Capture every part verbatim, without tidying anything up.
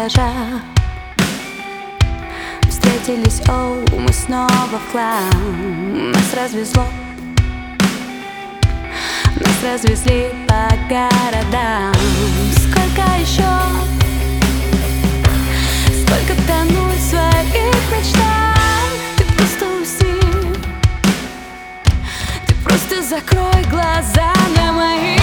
этажах. Встретились, оу, мы снова в хлам. Нас развезло, нас развезли по городам. Сколько еще, сколько тону в своих мечтах. Ты просто усни, ты просто закрой глаза на мои.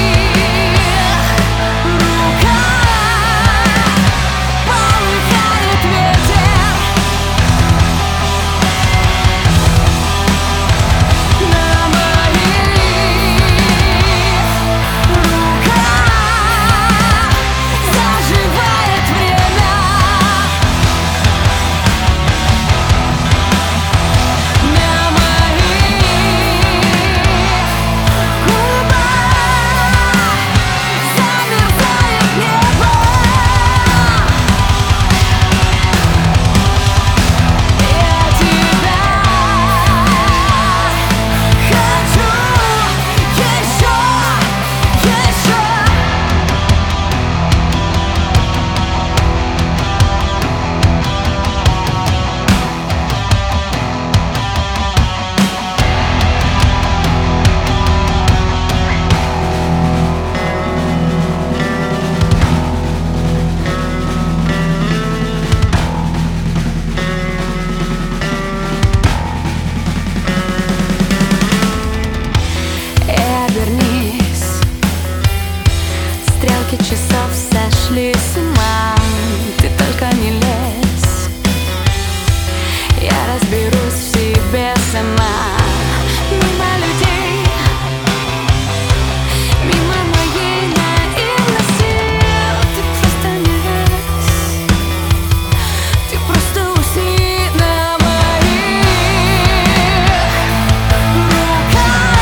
Стрелки часов сошли с ума. Ты только не лезь, я разберусь в себе сама. Мимо людей, мимо моей наивности. Ты просто не лезь, ты просто усни на моих руках.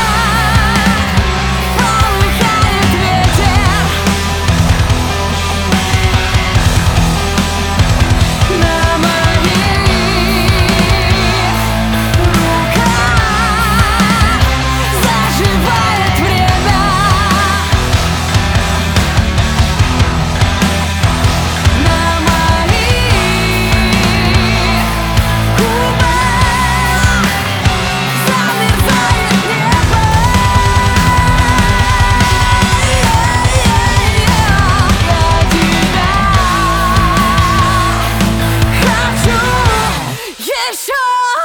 Полыхает ветер на моих руках. Заживает время на моих губах. Замерзает небо. Я тебя хочу еще.